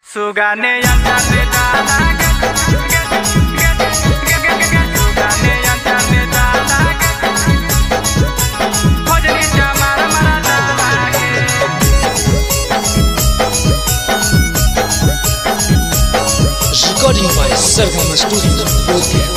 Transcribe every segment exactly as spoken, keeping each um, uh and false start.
सुगाने अंतरने दाना के सुगाने अंतरने दाना के खोजनी चमार मरा दाना के Recording by Sarvama Studio, Bodhgaya.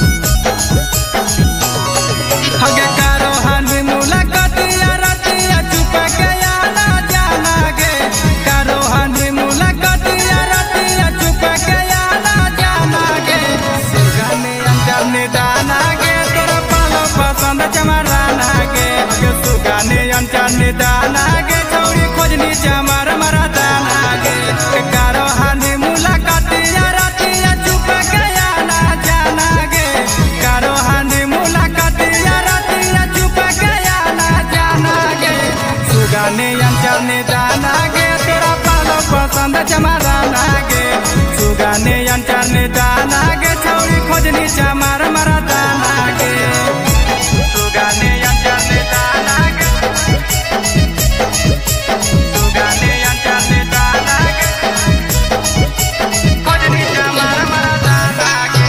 हगे कारो हानि मुलाकात या रातिया चुप गया ना जाना गे कारो हानि मुलाकात या रातिया चुप गया ना जाना गे सुगाने अंतरने दाना के तोरा पालो पसंद चमराना गे हगे सुगाने अंतरने दाना के छौरी खोजनी चमर मरा दाना गे कारो हानि मुलाकात या रातिया चुप गया ना जाना गे कारो हानि मुलाकात या रातिया चुप गया ना जाना गे सुगाने अंचरने दाना गे तेरा पालो पसंद चमराना गे सुगाने अंचरने दाना गे छौरी खोजनी चमर मरा दाना गे सुगाने अंचरने दाना गे सुगाने अंचरने दाना गे खोजनी चमर मरा दाना गे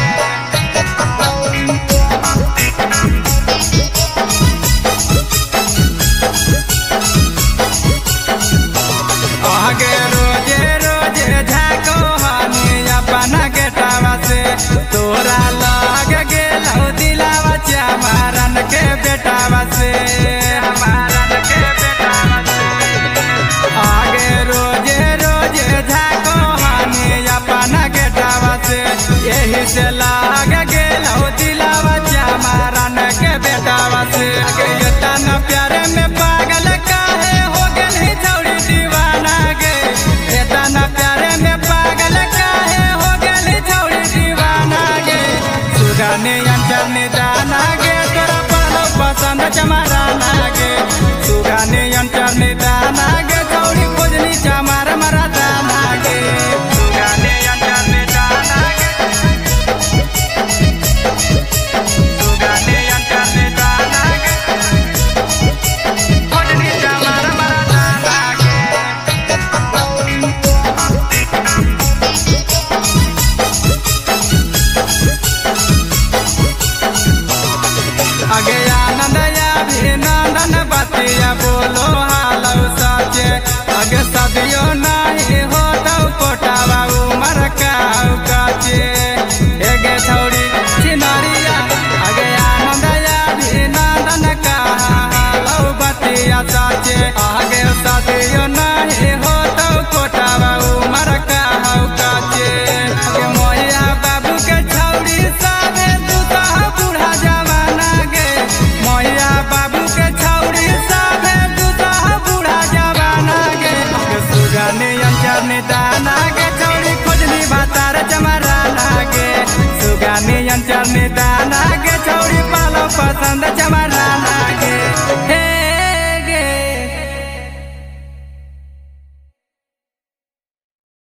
आगे रोजे रोजे झाको हानि अपना गेटावा से तोरा लग गेलौ दिलावा चमारन के बेटावा से हमारन के बेटावा से आगे रोजे रोजे झाको हानि अपना गेटावा से यही से लग गेलौ दिलावा चमारन के बेटावा से आगे इतना प्यारे में पागल काहे हो गेली छौरी दीवाना गे इतना प्यारे में पागल काहे हो गेली छौरी दीवाना गे सुगाने अंचरने दाना गे तोरा पालो पसंद चमराना गे सुगाने अंचरने दाना गे छौरी खोजनी चमार मरा दाना गे सुगाने अंचरने दाना गे सुगाने अंचरने दाना गे खोजनी चमार मरा दाना गे आगे आनंद या भी नंदन बतिया बोलो हालौ साचे आगे सदियो नहीं हो तो कोटावा उमर काऊ काचे एगे छौरी चिनरिया आगे आनंद या भी नंदन का हालौ बतिया साचे आगे सदियो नहीं हो तो कोटावा उमर काऊ काचे आगे मोया बाबू के छौरी सावे दूता बूढ़ा जवाना गे मोया बाबू के छौरी सावे दूता बूढ़ा जवाना गे सुगाने अंचरने दाना गे छौरी खोजनी भातार चमराना गे सुगाने अंचरने दाना गे छौरी पालो पसंद चमर